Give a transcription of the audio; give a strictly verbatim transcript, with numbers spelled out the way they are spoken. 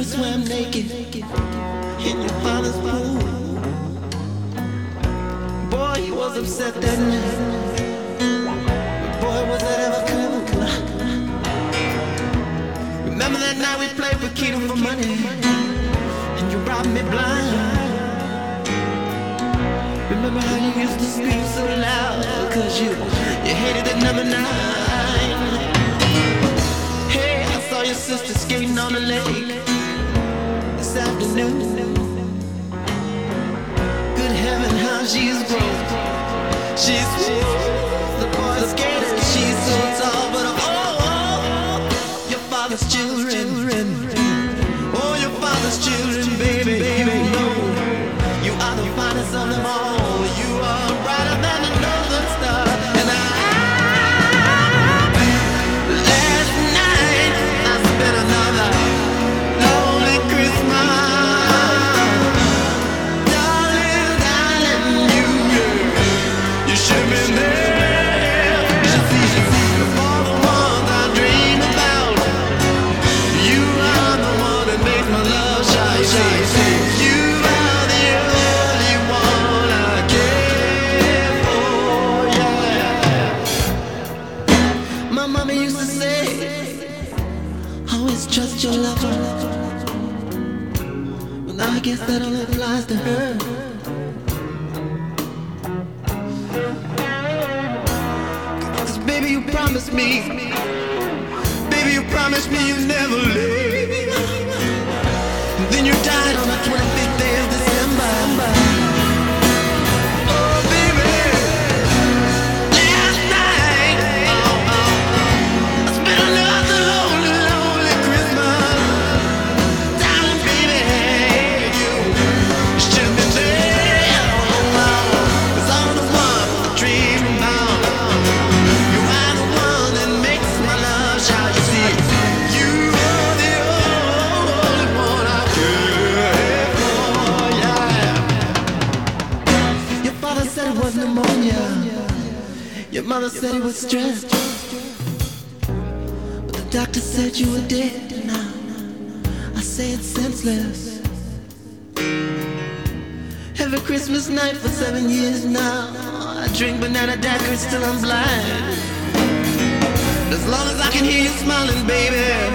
we swam naked in your father's pool. Boy, he was upset that night. Boy, was that ever cool. Remember that night we played Paquita for money, and you robbed me blind. Remember how you used to scream so loud, cause you, you hated the number nine. Hey, I saw your sister skating on the lake this afternoon. Good heaven, how she's grown. She's the boy skater, she's so tall, but oh, oh, your father's children. Oh, your father's children, baby, baby, no. You are the finest of them all. You are brighter than the northern star. And I, last night, I spent another lonely Christmas. Darling, darling, you, you should be there. You see, for the ones I dream about, you are the one that makes my love shine, shine, shine. You are the only one I care for, yeah. My mama used to say, always trust your lover. Well, I guess that only applies to her. Cause baby, you promised me, baby, you promised me you'd never leave. And then you died on the twenty-fifth day of December. Oh, baby, last night, oh, oh, I spent another lonely, lonely Christmas. Darling, baby, you should've been there. Oh, oh, 'cause I'm the one I dream about. You are the one that makes my love shout. You see, you are the only one I care for, yeah. Your father said it was pneumonia. Your mother said it was stress. But the doctor said you were dead now. I say it's senseless. Every Christmas night for seven years now, I drink banana daiquiris till I'm blind. As long as I can hear you smiling, baby,